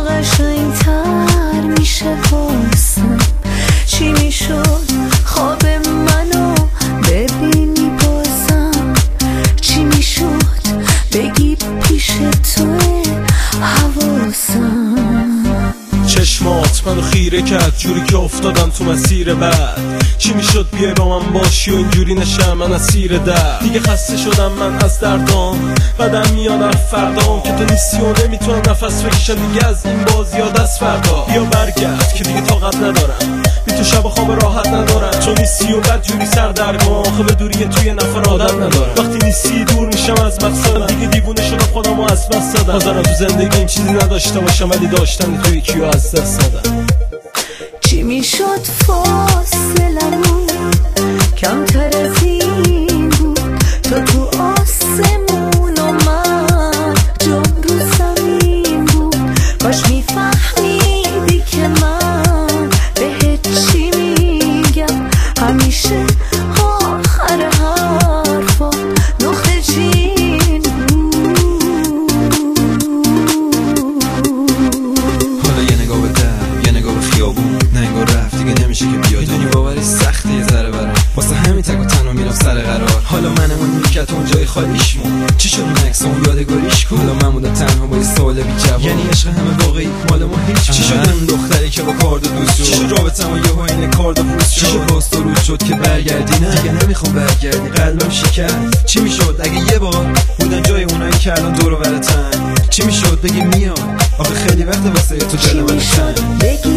قشنگتر میشه واسم. چی میشد خواب منو ببینی بازم؟ چی میشد بگی پیش توی حواسم؟ چشمات منو خیره کرد جوری که افتادم تو مسیر بعد. چی میشد بیای با من باشی و اینجوری نشم من اسیر درد؟ دیگه خسته شدم من از دردام، بعدم میاد هر فردام که تو نیستی و نمیتونم نفس بکشم دیگه از این بازی ها دست فردا. بیا برگرد که دیگه طاقت ندارم، بی تو شب خواب راحت ندارم. تو نیستی و بد جوری سردرگم، آخه به دوری توی نفر عادت ندارم. وقتی نیستی دور میشم از مقصدم، دیگه دیوونه شدم خودمو از بس دادم. حاضرم تو زندگیم چیزی نداشته باشم ولی داشتن تو یکی رو از دست دادم. چی میشد فاصلمون کمتر از این بود؟ تو آسمون و من جام رو زمین بود. کاش میفهمیدی که من بهت چی میگم. همیشه آخر حرفا نقطه چین بود. حالا یه نگاه به در، یه نگاه به خیابون، نه انگار رفت دیگه نمیشه که بیاد. میدونی باوری سخته یه ذره برام، واسه همین تک و تنها میرم سر قرار. حالا منم اون نیمکت اون جای خالیش مون. چی شد اون عکس اون یادگاریش کو؟ حالا من موندم تنها با یه سوال بی جواب. یعنی عشق همه واقعی مال ما هیچ. چی شد اون دختری که با کارد و دوست شد؟ چی شد رابطه‌مو یهو این کارد و پوست شد؟ چی شد باز تو روز شد که برگردی؟ نه دیگه نمیخوام برگردی، قلبم شکست. چی میشد اگه یه بار بودن جای اونایی که الان دور و برتن؟ چی میشد بگی میام؟ آخه خیلی وقت واسه تو دل من تنگ.